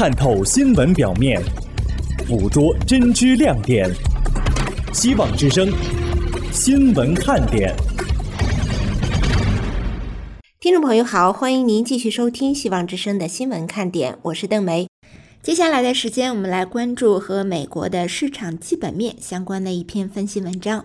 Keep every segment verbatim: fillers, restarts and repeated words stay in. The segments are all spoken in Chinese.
探透新闻表面，捕捉真知亮点。希望之声新闻看点。 听众朋友好，欢迎您继续收听希望之声的新闻看点，我是邓梅。接下来的时间，我们来关注和美国的市场基本面相关的一篇分析文章。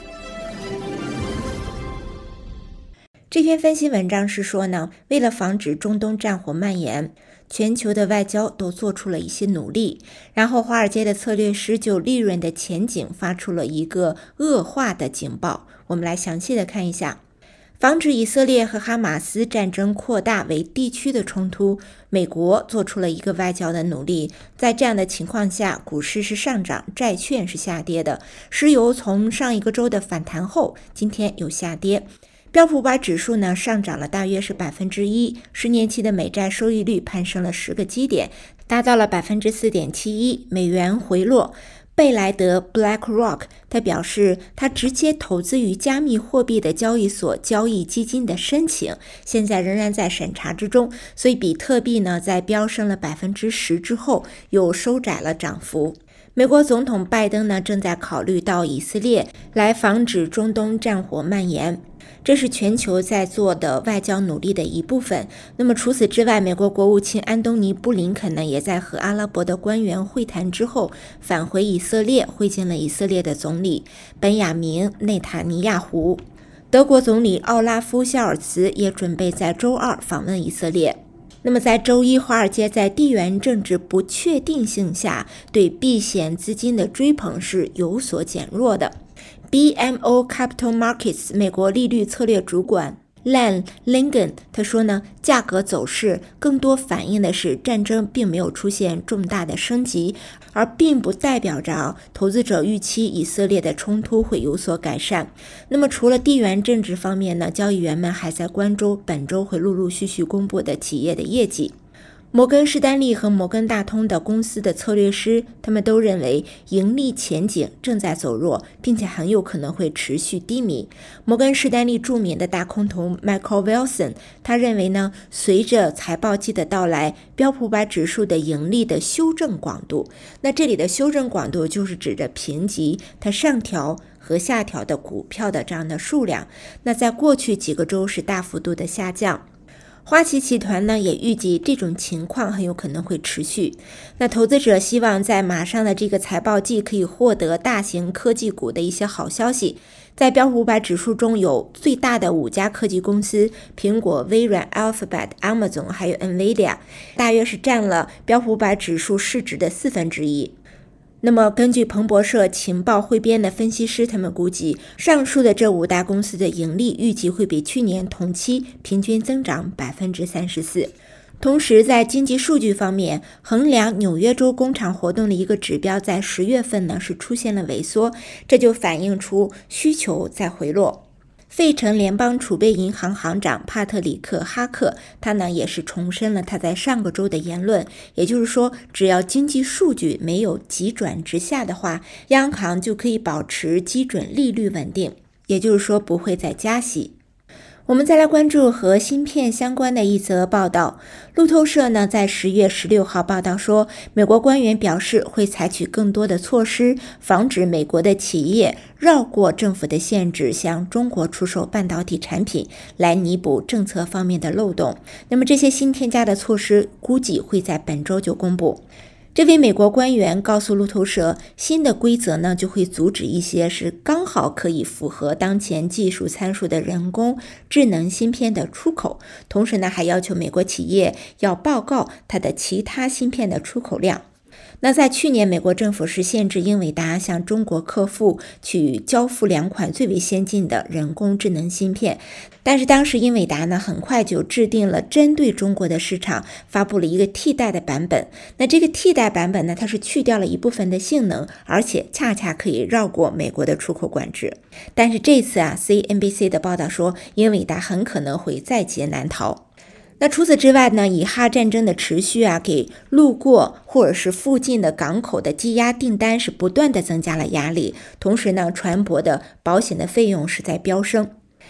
这篇分析文章是说呢，为了防止中东战火蔓延，全球的外交都做出了一些努力，然后华尔街的策略师就利润的前景发出了一个恶化的警报。我们来详细的看一下。防止以色列和哈马斯战争扩大为地区的冲突，美国做出了一个外交的努力。在这样的情况下，股市是上涨，债券是下跌的。石油从上一个周的反弹后，今天有下跌。标普五百指数呢上涨了大约是百分之一，十年期的美债收益率攀升了十个基点，达到了百分之四点七一。美元回落。贝莱德 BlackRock 他表示，他直接投资于加密货币的交易所交易基金的申请现在仍然在审查之中，所以比特币呢在飙升了百分之十之后又收窄了涨幅。美国总统拜登呢正在考虑到以色列来防止中东战火蔓延，这是全球在做的外交努力的一部分。那么除此之外，美国国务卿安东尼·布林肯呢，也在和阿拉伯的官员会谈之后返回以色列，会见了以色列的总理本雅明·内塔尼亚胡。德国总理奥拉夫·肖尔茨也准备在周二访问以色列。那么在周一，华尔街在地缘政治不确定性下，对避险资金的追捧是有所减弱的。B M O Capital Markets 美国利率策略主管 Lan Lingan 他说呢，价格走势更多反映的是战争并没有出现重大的升级，而并不代表着投资者预期以色列的冲突会有所改善。那么除了地缘政治方面呢，交易员们还在关注本周会陆陆续续公布的企业的业绩。摩根士丹利和摩根大通的公司的策略师，他们都认为盈利前景正在走弱，并且很有可能会持续低迷。摩根士丹利著名的大空头 Michael Wilson， 他认为呢，随着财报季的到来，标普五百指数的盈利的修正广度，那这里的修正广度就是指着评级它上调和下调的股票的这样的数量，那在过去几个周是大幅度的下降。花旗集团呢也预计这种情况很有可能会持续。那投资者希望在马上的这个财报季可以获得大型科技股的一些好消息。在标普五百指数中有最大的五家科技公司，苹果、微软、Alphabet、Amazon 还有 Nvidia， 大约是占了标普五百指数市值的四分之一。那么根据彭博社情报汇编的分析师，他们估计上述的这五大公司的盈利预计会比去年同期平均增长 百分之三十四。 同时在经济数据方面，衡量纽约州工厂活动的一个指标在十月份呢是出现了萎缩，这就反映出需求在回落。费城联邦储备银行行长帕特里克·哈克，他呢也是重申了他在上个周的言论，也就是说，只要经济数据没有急转直下的话，央行就可以保持基准利率稳定，也就是说不会再加息。我们再来关注和芯片相关的一则报道。路透社呢在十月十六号报道说，美国官员表示会采取更多的措施，防止美国的企业绕过政府的限制，向中国出售半导体产品，来弥补政策方面的漏洞。那么这些新添加的措施估计会在本周就公布。这位美国官员告诉路透社，新的规则呢就会阻止一些是刚好可以符合当前技术参数的人工智能芯片的出口，同时呢还要求美国企业要报告它的其他芯片的出口量。那在去年，美国政府是限制英伟达向中国客户去交付两款最为先进的人工智能芯片，但是当时英伟达呢很快就制定了针对中国的市场，发布了一个替代的版本。那这个替代版本呢，它是去掉了一部分的性能，而且恰恰可以绕过美国的出口管制。但是这次啊 C N B C 的报道说，英伟达很可能会在劫难逃。那除此之外呢，以哈战争的持续啊，给路过或者是附近的港口的积压订单是不断的增加了压力，同时呢，船舶的保险的费用是在飙升。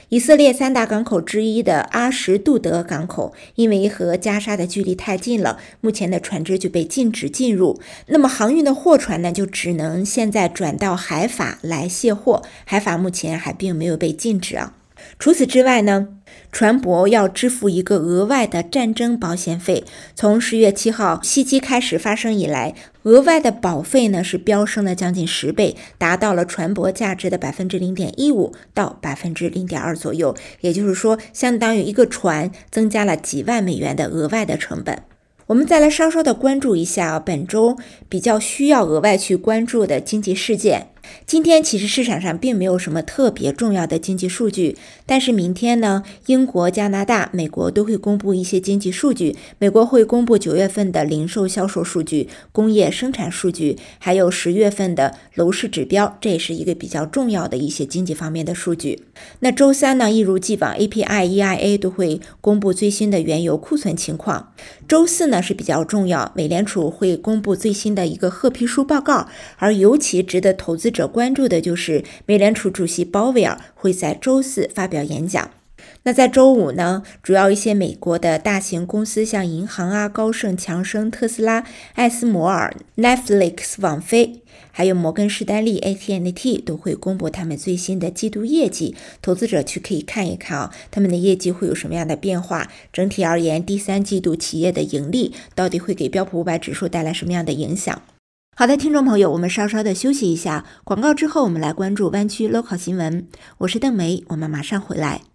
以色列三大港口之一的阿什杜德港口，因为和加沙的距离太近了，目前的船只就被禁止进入。那么航运的货船呢，就只能现在转到海法来卸货，海法目前还并没有被禁止啊。除此之外呢，船舶要支付一个额外的战争保险费。从十月七号袭击开始发生以来，额外的保费呢是飙升了将近十倍，达到了船舶价值的百分之零点一五到百分之零点二左右。也就是说，相当于一个船增加了几万美元的额外的成本。我们再来稍稍的关注一下本周比较需要额外去关注的经济事件。今天其实市场上并没有什么特别重要的经济数据，但是明天呢，英国、加拿大、美国都会公布一些经济数据。美国会公布九月份的零售销售数据、工业生产数据，还有十月份的楼市指标，这也是一个比较重要的一些经济方面的数据。那周三呢，一如既往 A P I、E I A 都会公布最新的原油库存情况。周四呢是比较重要，美联储会公布最新的一个褐皮书报告，而尤其值得投资者关注的就是美联储主席鲍威尔会在周四发表演讲。那在周五呢，主要一些美国的大型公司，像银行啊、高盛、强生、特斯拉、艾斯摩尔、Netflix、网飞，还有摩根士丹利 A T and T 都会公布他们最新的季度业绩，投资者去可以看一看啊，他们的业绩会有什么样的变化。整体而言，第三季度企业的盈利到底会给标普五百指数带来什么样的影响？好的，听众朋友，我们稍稍的休息一下，广告之后我们来关注湾区 local 新闻。我是邓梅，我们马上回来。